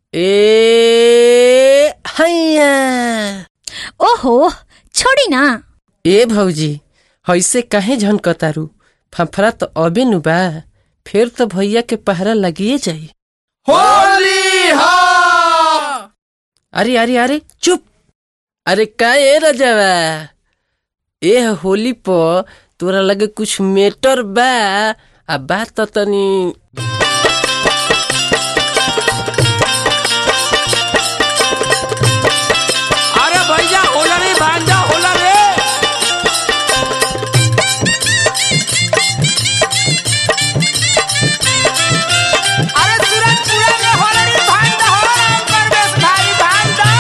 ए हैया। ओहो छोड़ी ना। ए भौजी ऐसे काहे झनकतारू? फफरा तो अबे नु बा, फिर तो भैया के पहरा लगिए जाई। होली हो। अरे अरे अरे चुप। अरे का ए रजवा, ए होली पो तोरा लगे कुछ मेटर बा? अब बात तो तनी अरे भैया होला रे भांजा होला रे। अरे सूरजपुरा में होला रे भांजा हो राम परवेश भाई भांजा।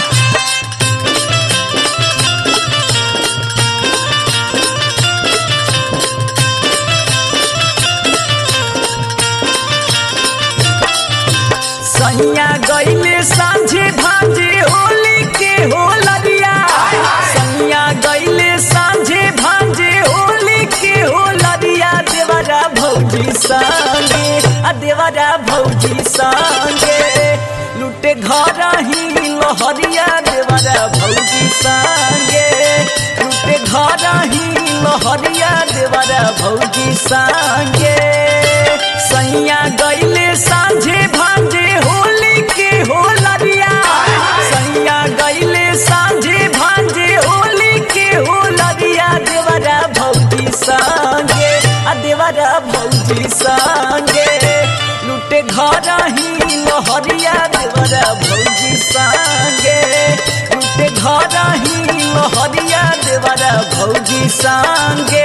सैया गईले सांझे भांजे होली के होलरिया। सैया गईले सांझे भांजे होली के होलरिया। देवरा भौजी संगे देवरा भौजी संगे लुटे घर ही लहरिया। देवरा भौजी संगे लुटे घर ही लहरिया। देवरा भौजी संगे सैया गईले सांझे भांजे होली के होलरिया। सैया गईले सांझे भांजे होली के होलरिया। देवरा भौजी संगे देवरा भौजी संगे लुटे घर ही लहरिया। देवरा भौजी संगे लुटे घर ही लहरिया। देवरा भौजी संगे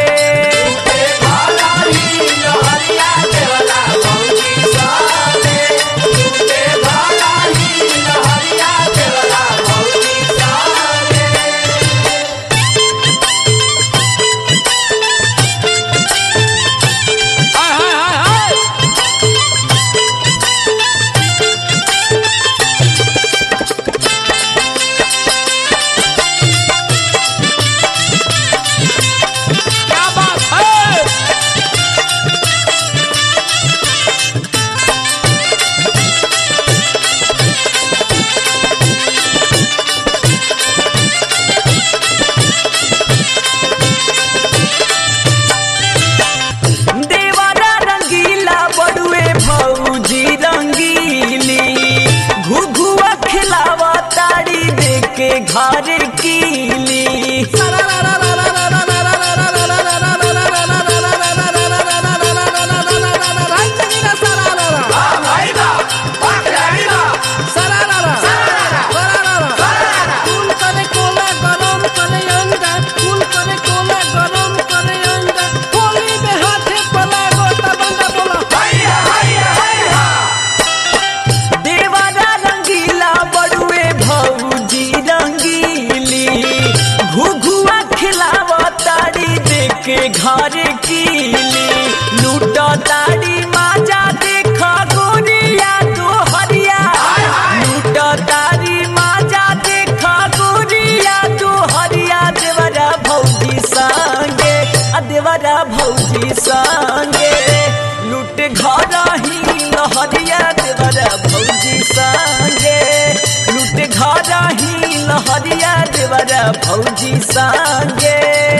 घर कीली। के घर कीली लूटो ताड़ी माजा देखा गोरिया तो हरिया। लूटो ताड़ी माजा देखा गोरिया तो हरिया। देवरा भौजी संगे देवरा भौजी संगे लूटे घर ही लहरिया। देवरा भौजी संगे लूटे घर ही लहरिया। देवरा भौजी संगे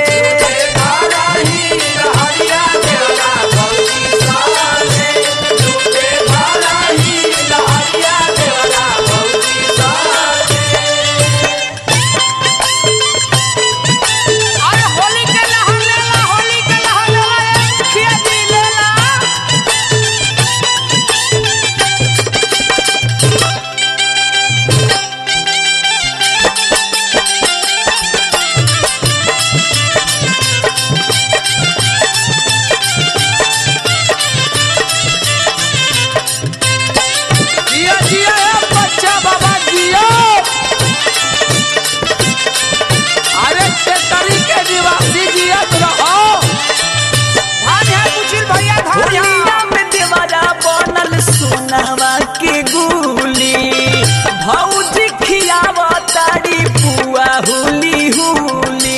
के गुली भौजी खियावा ताड़ी पुआ हुली हुली।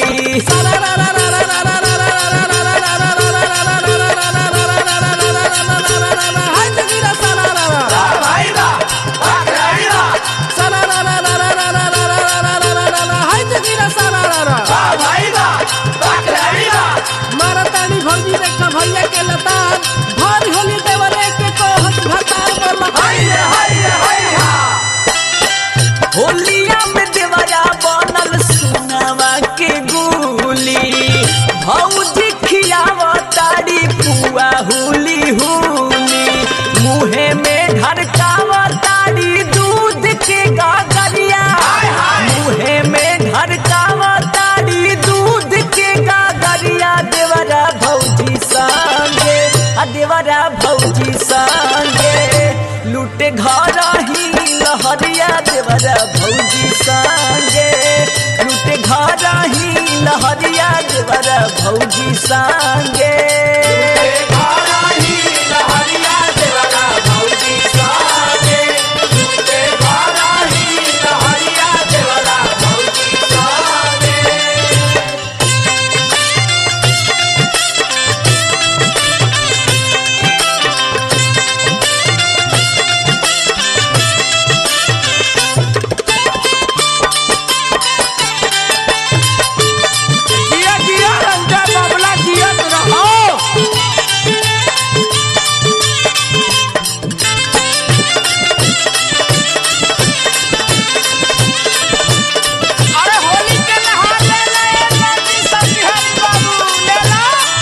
ही लहरिया देवरा भौजी संगे लूटे घर ही लहरिया देवरा भौजी संगे जिया जिया रंजा बाबला जियत रहो। अरे होली के लहार ले ले लाली सब बिहारी बाबू ले ला।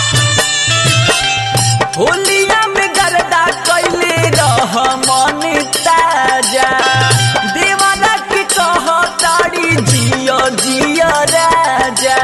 होलिया में गरदा कैले रह मन ताजा देवाना के कह ताड़ी जियो जियो राजा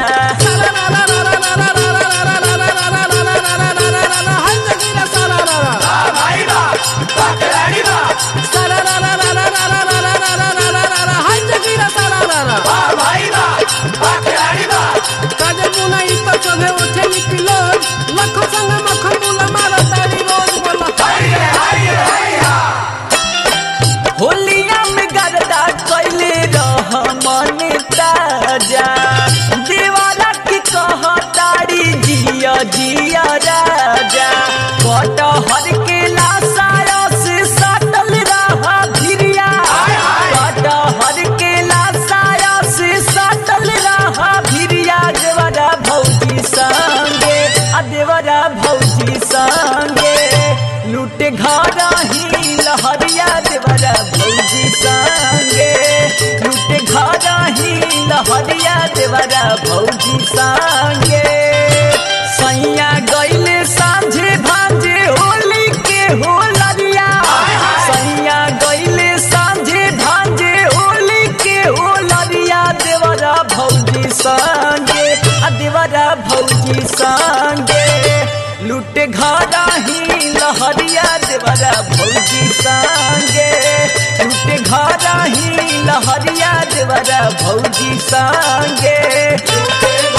होलिया में गरदा कैले रह मन ताजा देवाना के कह ताड़ी जियो जियो राजा कटहर के लासाया से सटल रहा भिरिया कटहर के लासाया से सटल रहा भिरिया देवरा भौजी संगे आ देवरा भौजी संगे लूटे घर ही लहरिया देवरा भौजी संगे लूटे घर ही लहरिया देवरा भौजी संगे सैया गईले सांझे भांजे होली के होलरिया सैया गईले सांझे भांजे होली के होलरिया देवरा भौजी संगे आ देवरा भौजी संगे लूटे घर ही लहरिया देवरा भौजी संगे लूटे घर ही लहरिया देवरा भौजी संगे